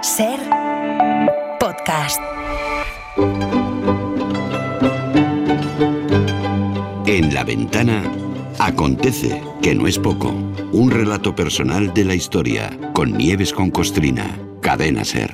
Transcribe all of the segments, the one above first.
Ser podcast. En La Ventana acontece, que no es poco, un relato personal de la historia con Nieves con Costrina, Cadena Ser.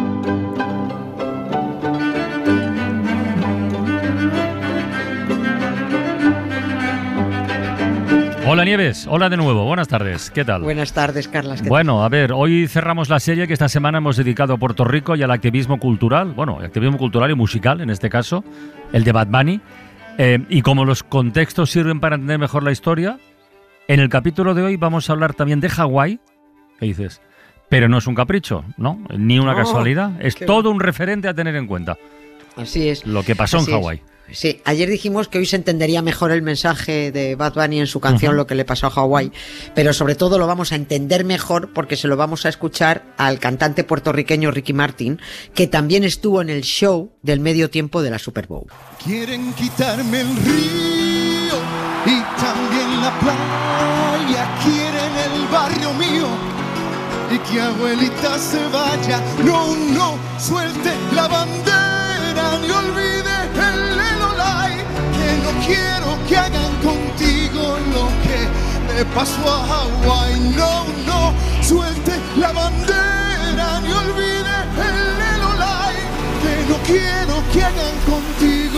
Hola Nieves, hola de nuevo, buenas tardes, ¿qué tal? Buenas tardes, Carlas. Bueno, a ver, hoy cerramos la serie que esta semana hemos dedicado a Puerto Rico y al activismo cultural, activismo cultural y musical en este caso, el de Bad Bunny, y como los contextos sirven para entender mejor la historia, en el capítulo de hoy vamos a hablar también de Hawái, ¿qué dices? Pero no es un capricho, ¿no? Ni una casualidad, es todo un referente a tener en cuenta. Así es. Lo que pasó en Hawái. Sí, ayer dijimos que hoy se entendería mejor el mensaje de Bad Bunny en su canción Lo que le pasó a Hawái, pero sobre todo lo vamos a entender mejor porque se lo vamos a escuchar al cantante puertorriqueño Ricky Martin, que también estuvo en el show del medio tiempo de la Super Bowl. Quieren quitarme el río y también la playa, quieren el barrio mío y que abuelita se vaya. No, no, suelte la bandera ni olvide el Lelolai, que no quiero que hagan contigo lo que me pasó a Hawái. No, no, suelte la bandera ni olvide el Lelolai, que no quiero que hagan contigo.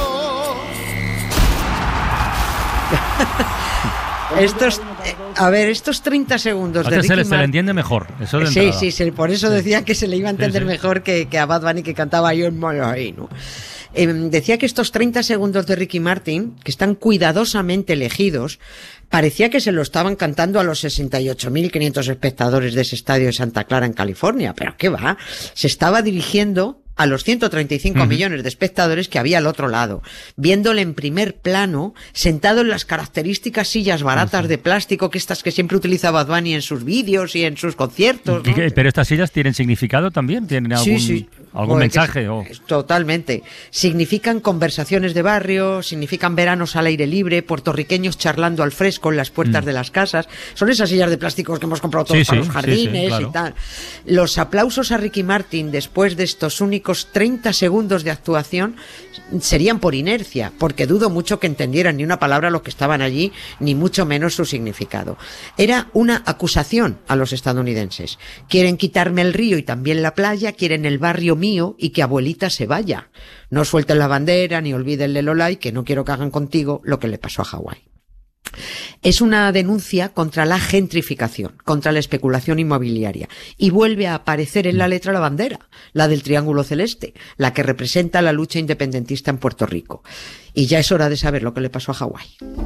Estos 30 segundos de Ricky Martin... Se le entiende mejor, eso de entrada. Sí, por eso decía que se le iba a entender mejor que a Bad Bunny, que cantaba yo en Malaí, ¿no? Decía que estos 30 segundos de Ricky Martin, que están cuidadosamente elegidos, parecía que se lo estaban cantando a los 68.500 espectadores de ese estadio de Santa Clara en California, pero ¿qué va? Se estaba dirigiendo a los 135 millones de espectadores que había al otro lado, viéndole en primer plano, sentado en las características sillas baratas de plástico, que estas que siempre utiliza Bad Bunny en sus vídeos y en sus conciertos, ¿no? Pero estas sillas tienen significado también, tienen algún mensaje. Totalmente. Significan conversaciones de barrio, significan veranos al aire libre, puertorriqueños charlando al fresco en las puertas de las casas. Son esas sillas de plástico que hemos comprado todos para los jardines claro. Y tal. Los aplausos a Ricky Martin después de estos únicos 30 segundos de actuación serían por inercia, porque dudo mucho que entendieran ni una palabra los que estaban allí, ni mucho menos su significado. Era una acusación a los estadounidenses. Quieren quitarme el río y también la playa, quieren el barrio mío y que abuelita se vaya. No suelten la bandera ni olviden Lelolai, que no quiero que hagan contigo lo que le pasó a Hawái. Es una denuncia contra la gentrificación, contra la especulación inmobiliaria, y vuelve a aparecer en la letra la bandera, la del Triángulo Celeste, la que representa la lucha independentista en Puerto Rico. Y ya es hora de saber lo que le pasó a Hawái.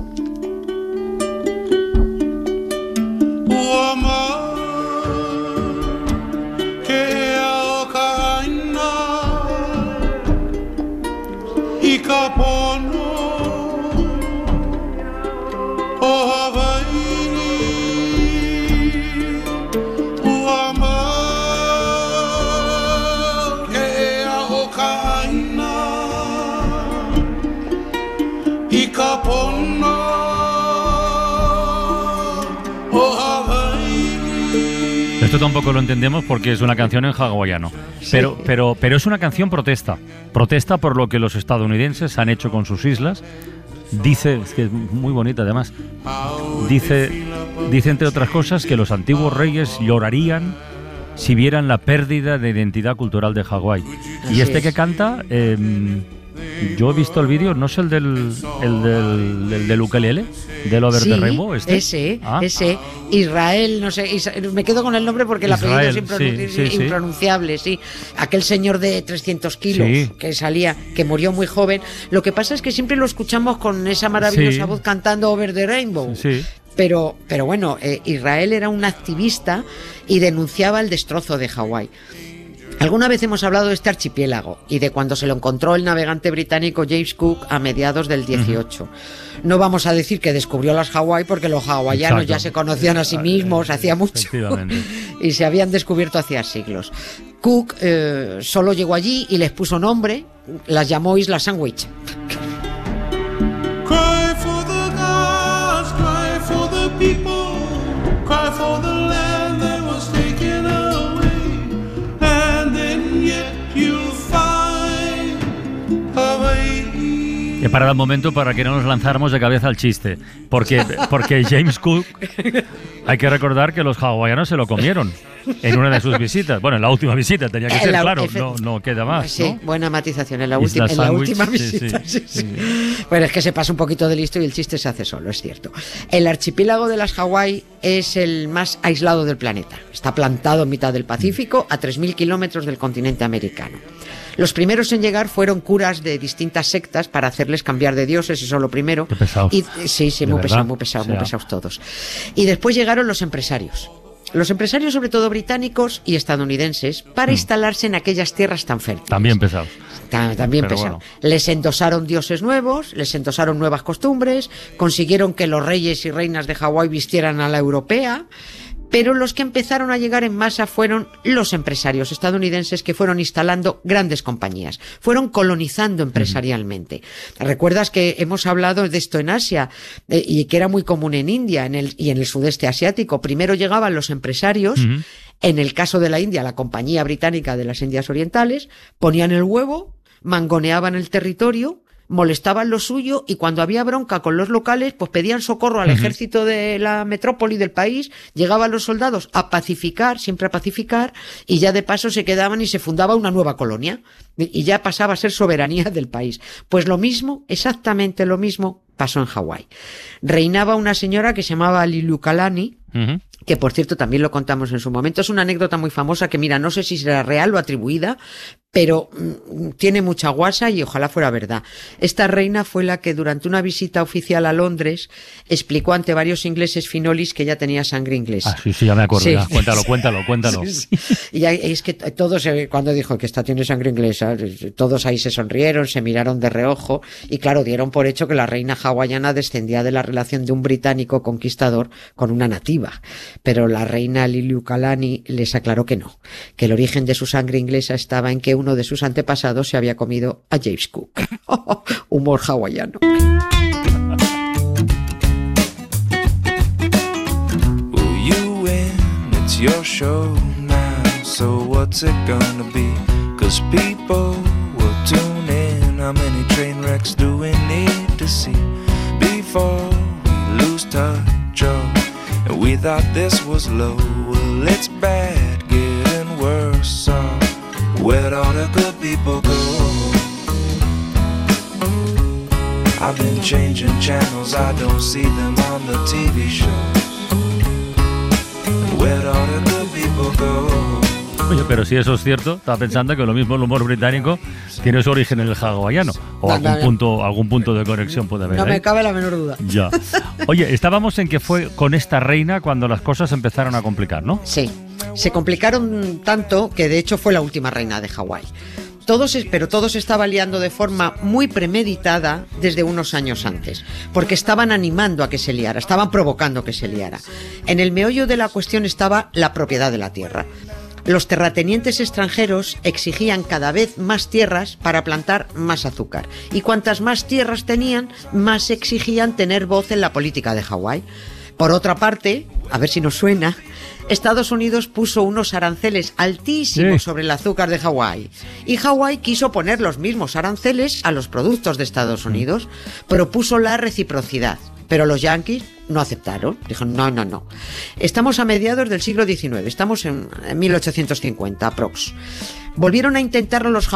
Esto tampoco lo entendemos porque es una canción en hawaiano, pero es una canción protesta por lo que los estadounidenses han hecho con sus islas. Dice, es que es muy bonita además, dice entre otras cosas que los antiguos reyes llorarían si vieran la pérdida de identidad cultural de Hawái. Y este que canta, yo he visto el vídeo, ¿no es el del ukelele? ¿Del Over the Rainbow? Ese. Israel, no sé, me quedo con el nombre porque el apellido es impronunciable, sí. Aquel señor de 300 kilos que salía, que murió muy joven. Lo que pasa es que siempre lo escuchamos con esa maravillosa voz cantando Over the Rainbow. Sí. Pero bueno, Israel era un activista y denunciaba el destrozo de Hawái. Alguna vez hemos hablado de este archipiélago y de cuando se lo encontró el navegante británico James Cook a mediados del 18. No vamos a decir que descubrió las Hawái porque los hawaianos ya se conocían a sí mismos hacía mucho y se habían descubierto hacía siglos. Cook solo llegó allí y les puso nombre, las llamó Isla Sandwich. Cry for the gods, cry for the people, cry for the land that was taken away. parado un momento para que no nos lanzáramos de cabeza al chiste. Porque James Cook, hay que recordar que los hawaianos se lo comieron en una de sus visitas. Bueno, en la última visita tenía que ser, claro, no queda más. Sí, ¿no? Buena matización, en la última visita. Sí. Bueno, es que se pasa un poquito de listo y el chiste se hace solo, es cierto. El archipiélago de las Hawái es el más aislado del planeta. Está plantado en mitad del Pacífico, a 3.000 kilómetros del continente americano. Los primeros en llegar fueron curas de distintas sectas para hacerles cambiar de dioses, eso lo primero. Qué pesados. Sí, muy pesados todos. Y después llegaron los empresarios. Los empresarios, sobre todo británicos y estadounidenses, para instalarse en aquellas tierras tan fértiles. También pesados. También pesados. Bueno. Les endosaron dioses nuevos, les endosaron nuevas costumbres, consiguieron que los reyes y reinas de Hawái vistieran a la europea. Pero los que empezaron a llegar en masa fueron los empresarios estadounidenses que fueron instalando grandes compañías, fueron colonizando empresarialmente. ¿Recuerdas que hemos hablado de esto en Asia y que era muy común en India y en el sudeste asiático? Primero llegaban los empresarios, en el caso de la India, la Compañía Británica de las Indias Orientales, ponían el huevo, mangoneaban el territorio, molestaban lo suyo y cuando había bronca con los locales, pues pedían socorro al ejército de la metrópoli del país, llegaban los soldados a pacificar, siempre a pacificar, y ya de paso se quedaban y se fundaba una nueva colonia y ya pasaba a ser soberanía del país. Pues lo mismo, exactamente lo mismo, pasó en Hawái. Reinaba una señora que se llamaba Liliuokalani, que por cierto también lo contamos en su momento. Es una anécdota muy famosa que, mira, no sé si será real o atribuida, pero tiene mucha guasa y ojalá fuera verdad. Esta reina fue la que durante una visita oficial a Londres explicó ante varios ingleses finolis que ya tenía sangre inglesa. Sí, ya me acuerdo. Sí. Ya. Cuéntalo. Sí. Y es que todos, cuando dijo que esta tiene sangre inglesa, todos ahí se sonrieron, se miraron de reojo y claro, dieron por hecho que la reina hawaiana descendía de la relación de un británico conquistador con una nativa. Pero la reina Liliuokalani les aclaró que no, que el origen de su sangre inglesa estaba en que uno de sus antepasados se había comido a James Cook. Humor hawaiano. You win, it's your show now, so what's it gonna be? 'Cause people will tune in. How many train wrecks do we need to see before we lose touch? And we thought this was low. Well, it's bad, getting worse. So where'd all the good people go? I've been changing channels, I don't see them on the TV shows. Where'd all the good people go? Oye, pero si eso es cierto, estaba pensando que lo mismo el humor británico tiene su origen en el hawaiano. O algún punto de conexión puede haber. No me cabe la menor duda. Ya. Oye, estábamos en que fue con esta reina cuando las cosas empezaron a complicar, ¿no? Sí. Se complicaron tanto que de hecho fue la última reina de Hawái. Pero todo se estaba liando de forma muy premeditada desde unos años antes, porque estaban animando a que se liara, estaban provocando que se liara. En el meollo de la cuestión estaba la propiedad de la tierra. Los terratenientes extranjeros exigían cada vez más tierras para plantar más azúcar. Y cuantas más tierras tenían, más exigían tener voz en la política de Hawái. Por otra parte, a ver si nos suena, Estados Unidos puso unos aranceles altísimos sobre el azúcar de Hawái. Y Hawái quiso poner los mismos aranceles a los productos de Estados Unidos. Propuso la reciprocidad. Pero los yanquis no aceptaron. Dijeron, no. Estamos a mediados del siglo XIX, estamos en 1850, aprox. Volvieron a intentarlo los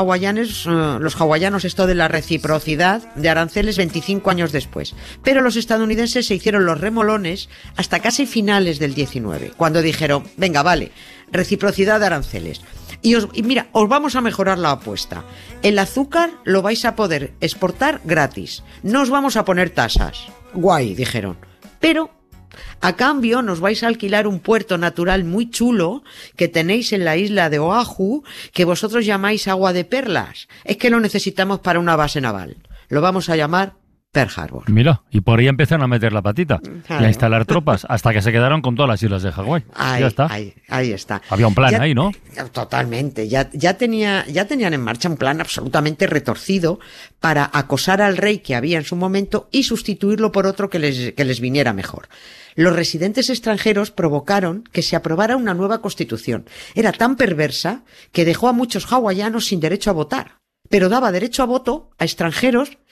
hawaianos esto de la reciprocidad de aranceles 25 años después. Pero los estadounidenses se hicieron los remolones hasta casi finales del 19, cuando dijeron, venga, vale, reciprocidad de aranceles. Y mira, os vamos a mejorar la apuesta. El azúcar lo vais a poder exportar gratis. No os vamos a poner tasas. Guay, dijeron. Pero a cambio nos vais a alquilar un puerto natural muy chulo que tenéis en la isla de Oahu, que vosotros llamáis Agua de Perlas. Es que lo necesitamos para una base naval. Lo vamos a llamar Pearl Harbor. Mira, y por ahí empezaron a meter la patita y a instalar tropas hasta que se quedaron con todas las islas de Hawái. Ya está. Ahí está. Había un plan ahí, ¿no? Totalmente. Ya tenían en marcha un plan absolutamente retorcido para acosar al rey que había en su momento y sustituirlo por otro que les viniera mejor. Los residentes extranjeros provocaron que se aprobara una nueva constitución. Era tan perversa que dejó a muchos hawaianos sin derecho a votar, pero daba derecho a voto a extranjeros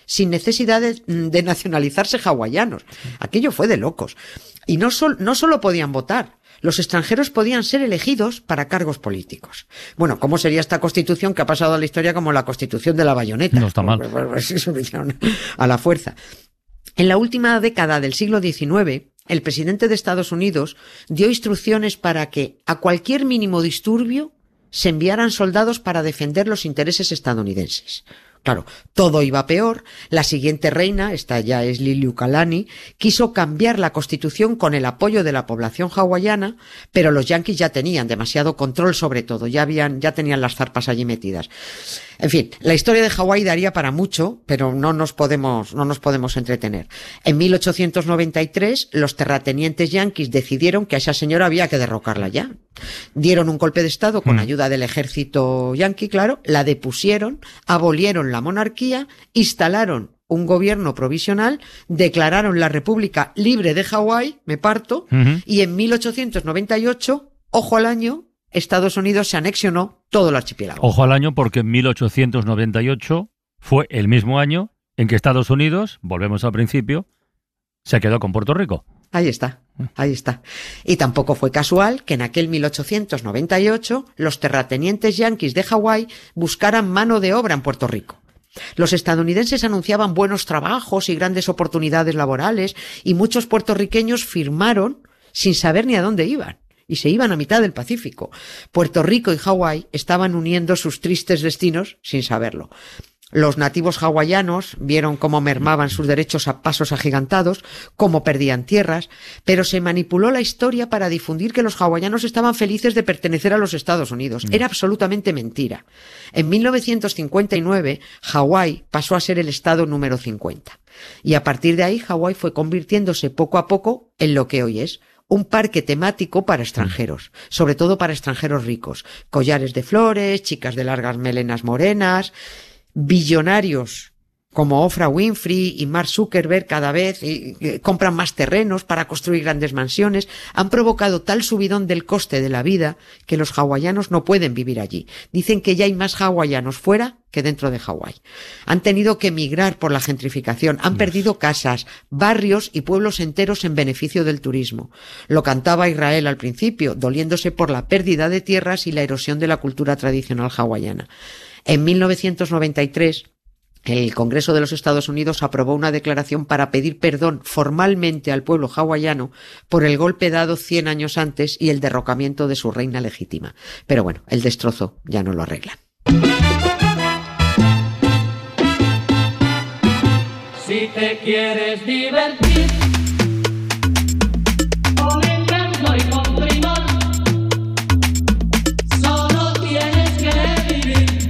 sin necesidad de nacionalizarse hawaianos. Aquello fue de locos. Y no solo podían votar, los extranjeros podían ser elegidos para cargos políticos. Bueno, ¿cómo sería esta constitución que ha pasado a la historia como la constitución de la bayoneta? No está mal. Pues eso lo hicieron a la fuerza. En la última década del siglo XIX, el presidente de Estados Unidos dio instrucciones para que a cualquier mínimo disturbio se enviaran soldados para defender los intereses estadounidenses. Claro, todo iba peor. La siguiente reina, esta ya es Liliuokalani, quiso cambiar la constitución con el apoyo de la población hawaiana, pero los yanquis ya tenían demasiado control sobre todo, ya tenían las zarpas allí metidas. En fin, la historia de Hawái daría para mucho, pero no nos podemos entretener. En 1893, los terratenientes yanquis decidieron que a esa señora había que derrocarla ya. Dieron un golpe de estado con ayuda del ejército yanqui, claro, la depusieron, abolieron la monarquía, instalaron un gobierno provisional, declararon la República Libre de Hawái, me parto, y en 1898, ojo al año, Estados Unidos se anexionó todo el archipiélago. Ojo al año, porque en 1898 fue el mismo año en que Estados Unidos, volvemos al principio, se quedó con Puerto Rico. Ahí está. Y tampoco fue casual que en aquel 1898 los terratenientes yanquis de Hawái buscaran mano de obra en Puerto Rico. Los estadounidenses anunciaban buenos trabajos y grandes oportunidades laborales, y muchos puertorriqueños firmaron sin saber ni a dónde iban. Y se iban a mitad del Pacífico. Puerto Rico y Hawái estaban uniendo sus tristes destinos sin saberlo. Los nativos hawaianos vieron cómo mermaban sus derechos a pasos agigantados, cómo perdían tierras, pero se manipuló la historia para difundir que los hawaianos estaban felices de pertenecer a los Estados Unidos. Era absolutamente mentira. En 1959, Hawái pasó a ser el estado número 50. Y a partir de ahí, Hawái fue convirtiéndose poco a poco en lo que hoy es: un parque temático para extranjeros, sobre todo para extranjeros ricos. Collares de flores, chicas de largas melenas morenas, billonarios como Oprah Winfrey y Mark Zuckerberg cada vez compran más terrenos para construir grandes mansiones. Han provocado tal subidón del coste de la vida que los hawaianos no pueden vivir allí. Dicen que ya hay más hawaianos fuera que dentro de Hawái. Han tenido que emigrar por la gentrificación, han perdido casas, barrios y pueblos enteros en beneficio del turismo. Lo cantaba Israel al principio, doliéndose por la pérdida de tierras y la erosión de la cultura tradicional hawaiana. En 1993, el Congreso de los Estados Unidos aprobó una declaración para pedir perdón formalmente al pueblo hawaiano por el golpe dado 100 años antes y el derrocamiento de su reina legítima. Pero bueno, el destrozo ya no lo arreglan. Si te quieres divertir con encanto y con primor, solo tienes que vivir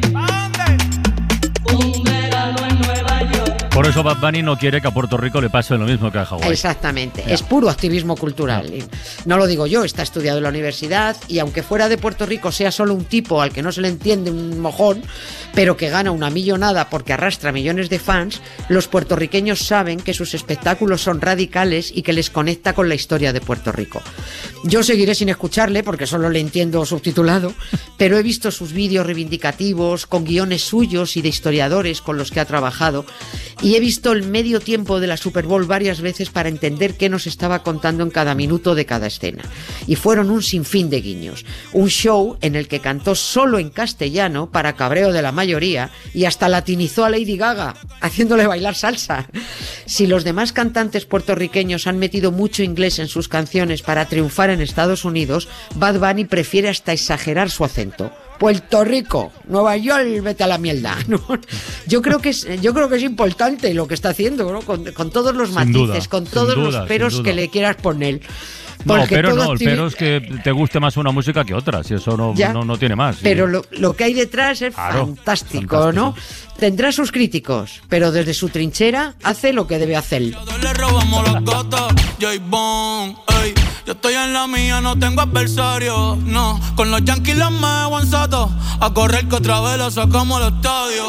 un verano en Nueva York. Por eso Bad Bunny no quiere que a Puerto Rico le pase lo mismo que a Hawái. Exactamente, es puro activismo cultural. No lo digo yo, está estudiado en la universidad, y aunque fuera de Puerto Rico sea solo un tipo al que no se le entiende un mojón, pero que gana una millonada porque arrastra millones de fans, los puertorriqueños saben que sus espectáculos son radicales y que les conecta con la historia de Puerto Rico. Yo seguiré sin escucharle porque solo le entiendo subtitulado, pero he visto sus vídeos reivindicativos con guiones suyos y de historiadores con los que ha trabajado, y he visto el medio tiempo de la Super Bowl varias veces para entender qué nos estaba contando en cada minuto de cada escena. Y fueron un sinfín de guiños. Un show en el que cantó solo en castellano para cabreo de la mayoría y hasta latinizó a Lady Gaga, haciéndole bailar salsa. Si los demás cantantes puertorriqueños han metido mucho inglés en sus canciones para triunfar en Estados Unidos, Bad Bunny prefiere hasta exagerar su acento. Puerto Rico, Nueva York, vete a la mierda, ¿no? Yo creo que es importante lo que está haciendo, ¿no? Con todos los matices, con todos los peros que le quieras poner. No, pero no, el pero es que te guste más una música que otra, si eso no tiene más. Pero lo que hay detrás es fantástico, ¿no? Tendrá sus críticos, pero desde su trinchera hace lo que debe hacer. Le robamos los gatos, J-Bone, ey. Yo estoy en la mía, no tengo adversario, no. Con los Yankees los me aguanzato, a correr que otra vez la sacamos al estadio.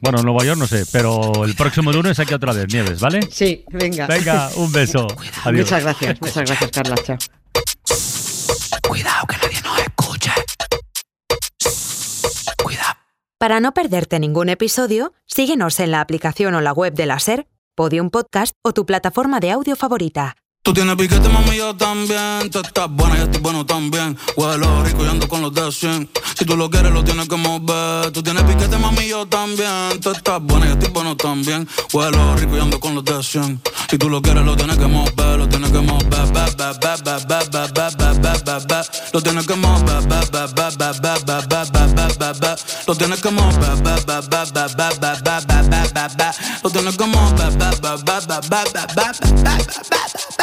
Bueno, en Nueva York no sé, pero el próximo lunes aquí otra vez, Nieves, ¿vale? Sí, venga. Venga, un beso. Adiós. Muchas gracias, Carla. Chao. Cuidado que nadie nos escuche. Cuidado. Para no perderte ningún episodio, síguenos en la aplicación o la web de la SER, Podium Podcast o tu plataforma de audio favorita. Tú tienes piquete, mami, yo también. Tú estás buena, yo estoy bueno también. Huelo rico y ando con los de 100. Si tú lo quieres, lo tienes que mover. Tú tienes piquete, mami, yo también. Tú estás buena, yo estoy bueno también. Huelo rico y ando con los de 100. Si tú lo quieres, lo tienes que mover. Lo tienes que mover. Lo tienes que mover. Lo tienes que mover. Lo tienes que mover.